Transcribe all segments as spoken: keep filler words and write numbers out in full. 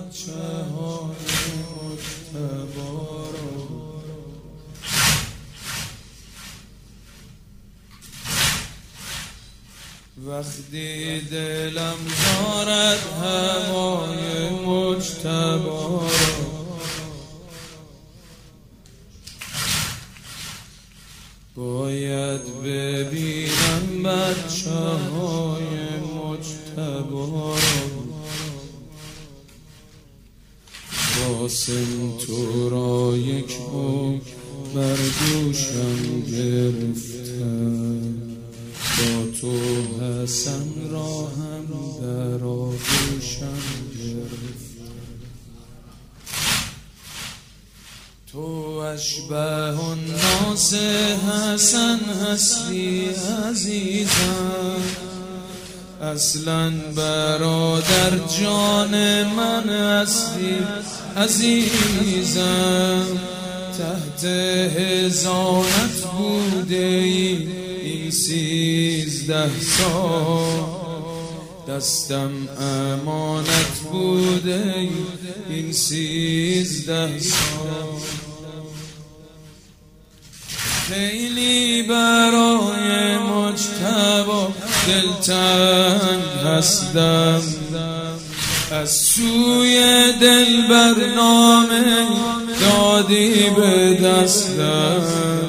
بچه های مجتبا رو وقتی دلم دارد هوای مجتبا رو باید ببینم بچه های مجتبا رو قاسم تو را یک عمر بر دوشم گرفتم با تو حسن را هم در آغوشم گرفتم تو اشبه الناس حسن هستی عزیزم اصلا برادر جان من هستی عزیزم تحت حضانت بوده ای این سیزده سال دستم امانت بوده ای این سیزده سال خیلی برای مجتبا دلتنگ هستم از سوی دل برنامه دادی به دستم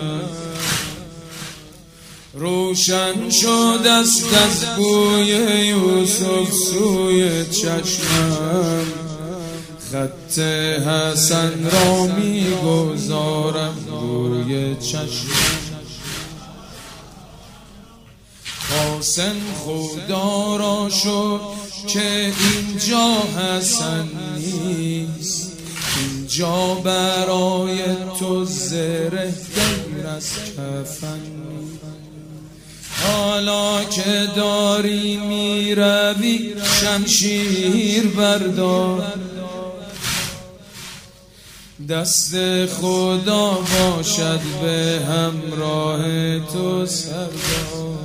روشن شد است از بوی یوسف سوی چشمم خط حسن را می گذارم روی چشمم قاسم خدا را شد که اینجا حسن نیست اینجا برای تو زره دیر از کفن حالا که داری می روی شمشیر بردار دست خدا باشد به همراه تو سردار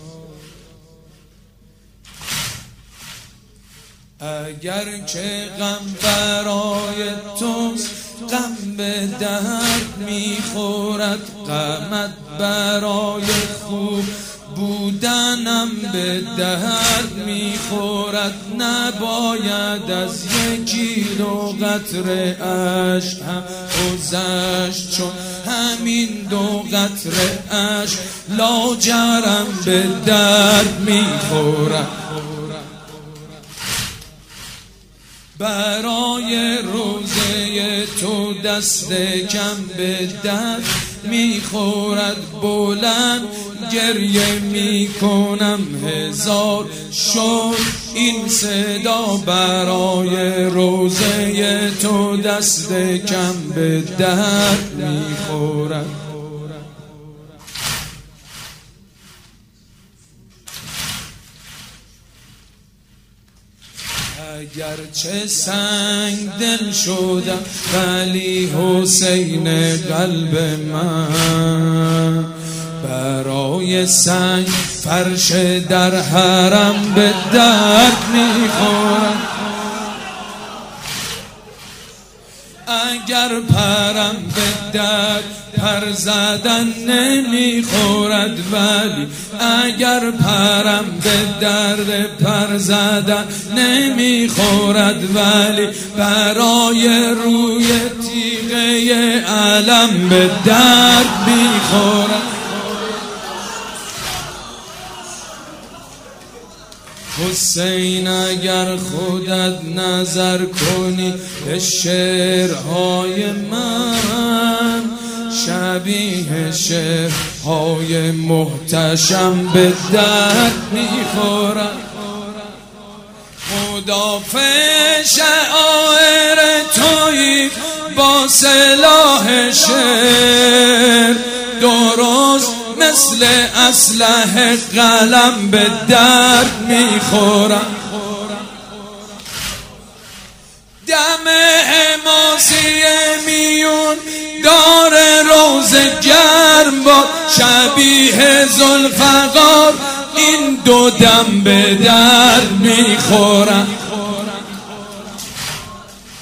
اگر که غم برای توست غم به درد میخورد غمت برای خوب بودنم به درد میخورد نباید از یکی دو قطره اشک هم گذشت چون همین دو قطره اشک لاجرم به درد میخورد برای روزه تو دست کم به درد میخورد بلند گریه میکنم هزار شد این صدا برای روزه تو دست کم به درد میخورد اگرچه سنگ دل شدم ولی حسین قلب من برای سنگ فرش در حرم به درد میخورد اگر پرم به درد پر زدن نمیخورد ولی اگر پرم به درد پر زدن نمیخورد ولی برای روی تیغه علم به درد میخورد حسین اگر خودت نظر کنی به شعرهای من شبیه شعرهای محتشم به درد میخورد مدافع شعائر تویی با سلاح شعر درست مثل اسلحه قلم به درد میخورم دم حماسی میون دار روز گرم با شبیه ذوالفقار این دو دم به درد میخورم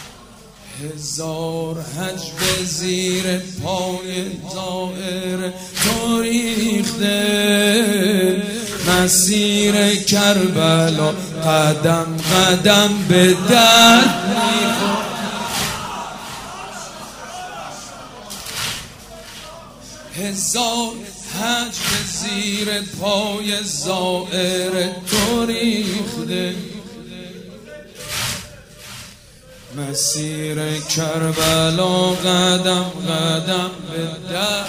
هزار حج به زیر پای زائر تو ریخته، مسیر کربلا قدم قدم به درد میخوره. هزار حج به زیر پای زائر تو ریخته، مسیر کربلا قدم قدم به در.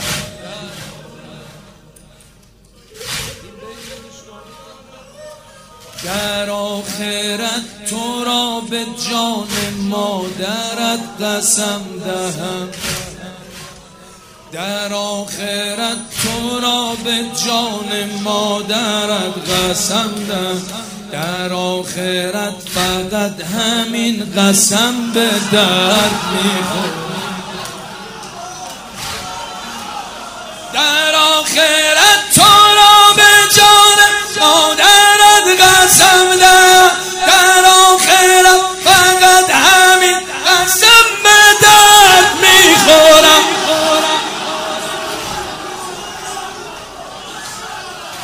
در آخرت تو را به جان مادرت قسم دهم، در آخرت تو را به جان مادرت قسم دهم، در آخرت فقط همین قسم به درد میخوره. در آخرت تو را به جان مادرت قسم دهم، در آخرت فقط همین قسم به درد میخورم.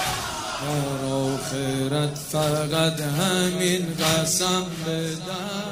در آخرت فقط همین قسم به درد